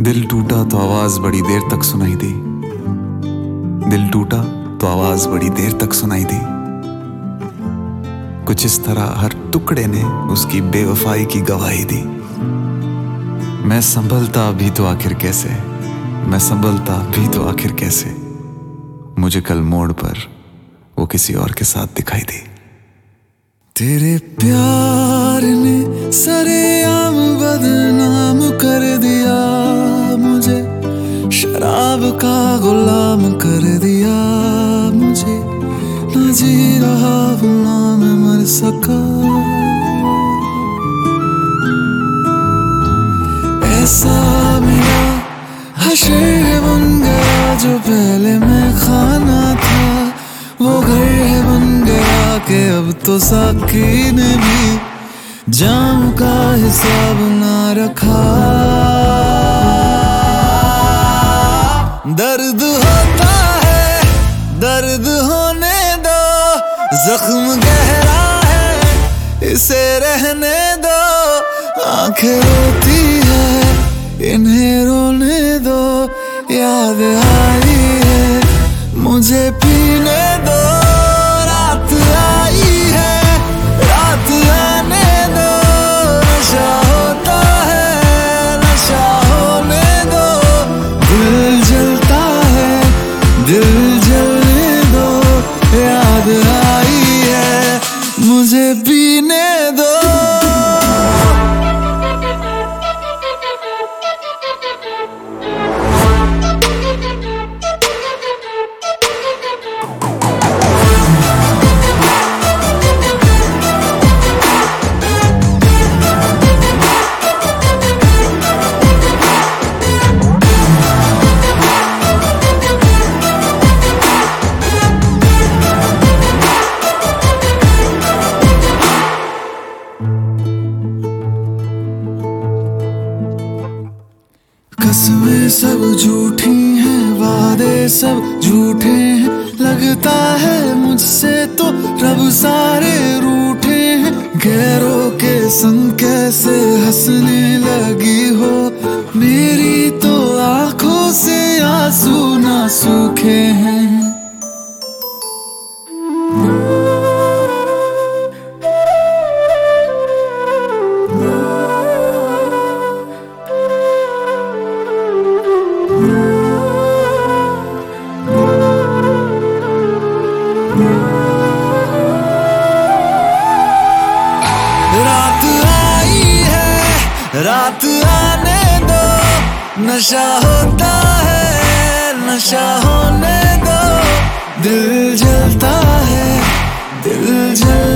दिल टूटा तो आवाज बड़ी देर तक सुनाई दी। दिल टूटा तो आवाज बड़ी देर तक सुनाई दी। कुछ इस तरह हर टुकड़े ने उसकी बेवफाई की गवाही दी। मैं संभलता भी तो आखिर कैसे, मैं संभलता भी तो आखिर कैसे, मुझे कल मोड़ पर वो किसी और के साथ दिखाई दी। तेरे प्यार ने सरेआम बदनाम कर दिया, मुझे शराब का गुलाम कर दिया। मुझे न जी रहा हूँ ना मैं मर सका। ऐसा मेरा हशर बन गया जो पहले मैं खाना था, वो घर है बन गया कि अब तो साकी ने भी जाम का हिसाब ना रखा। दर्द होता है दर्द होने दो, जख्म गहरा है इसे रहने दो। आंखें रोती है इन्हें रोने दो, याद आई है मुझे पीने दो। रात आई है रात आने दो, नशा होता है नशा होने दो। दिल जलता है दिल जलने दो, याद आई है मुझे पीने दो। कसमें सब झूठी हैं, वादे सब झूठे हैं। लगता है मुझसे तो रब सारे रूठे हैं। गैरों के संग कैसे हंसने लगी हो, मेरी तो आंखों से आंसू ना सूखे हैं। रात आई है रात आने दो, नशा होता है नशा होने दो। दिल जलता है दिल जल